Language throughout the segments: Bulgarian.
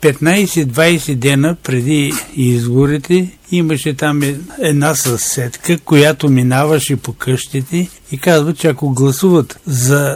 15-20 дена преди изборите имаше там една съседка, която минаваше по къщите и казва, че ако гласуват за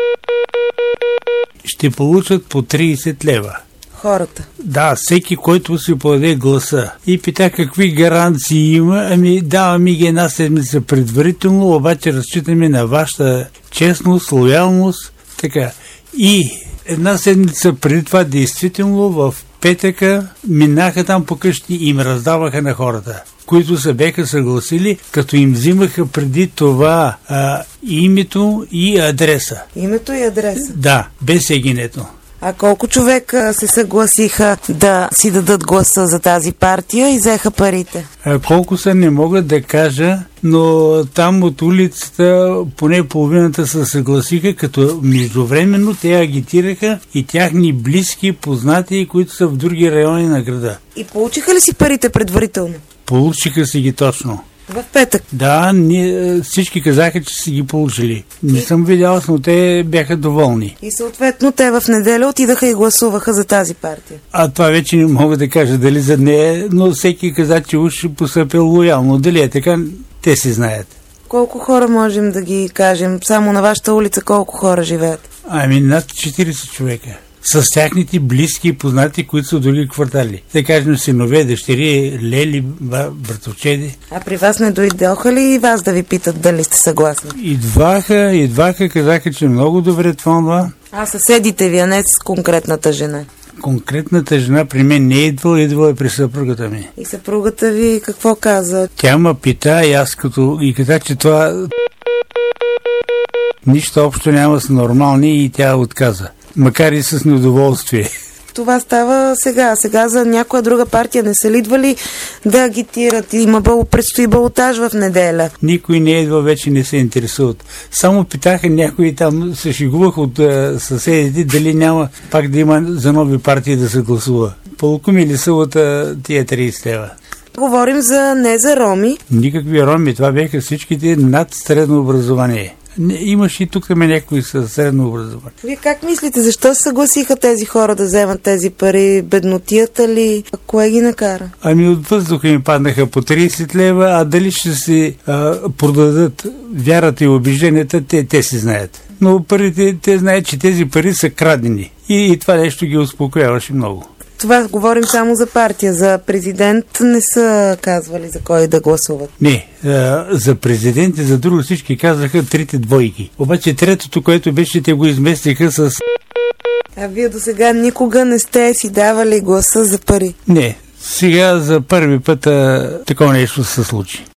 ще получат по 30 лева. Хората. Да, всеки, който си подаде гласа. И пита какви гаранции има. Даваме ги една седмица предварително, обаче разчитаме на вашата честност, лоялност. Така. И една седмица преди това, действително, в петъка минаха там по къщи и им раздаваха на хората, които се беха съгласили, като им взимаха преди това името и адреса. Името и адреса? Да, без егенето. А колко човека се съгласиха да си дадат гласа за тази партия и взеха парите? Колко са, не мога да кажа, но там от улицата поне половината се съгласиха, като междувременно те агитираха и тяхни близки, познати, които са в други райони на града. И получиха ли си парите предварително? Получиха си ги точно. В петък? Да, всички казаха, че си ги получили. Не съм видял, но те бяха доволни. И съответно те в неделя отидаха и гласуваха за тази партия. Това вече не мога да кажа дали за нея, но всеки каза, че уж постъпил лоялно. Дали е така, те си знаят. Колко хора можем да ги кажем? Само на вашата улица колко хора живеят? Над 40 човека. С тяхните близки и познати, които са от други квартали. Да кажем синове, дъщери, лели, братовчеди. А при вас не дойдоха ли и вас да ви питат дали сте съгласни? Идваха, казаха, че много добре това. А съседите ви, а не с конкретната жена? Конкретната жена при мен не е идвала при съпругата ми. И съпругата ви какво каза? Тя ме пита и аз казах, че това нищо общо няма с нормални и тя отказа. Макар и с недоволствие. Това става сега. Сега за някоя друга партия не са ли идвали да агитират? Предстои балотаж в неделя. Никой не идва, вече не се интересуват. Само питаха някои там, се шегувах от съседите, дали няма пак да има за нови партии да се гласува. Полукумили са от тия 30 лева. Говорим не за роми. Никакви роми, това бяха всичките над средно образование. Имаш и тук някои със средно образование. Вие как мислите, защо се съгласиха тези хора да вземат тези пари? Беднотията ли? А кое ги накара? От въздуха им паднаха по 30 лева, а дали ще си продадат вярата и убежденията, те си знаят. Но парите, те знаят, че тези пари са крадени. И това нещо ги успокояваше много. Това говорим само за партия. За президент не са казвали за кой да гласуват. Не, за президент и за друго всички казаха трите двойки. Обаче третото, което беше, те го изместиха с... А вие до сега никога не сте си давали гласа за пари? Не, сега за първи път такова нещо се случи.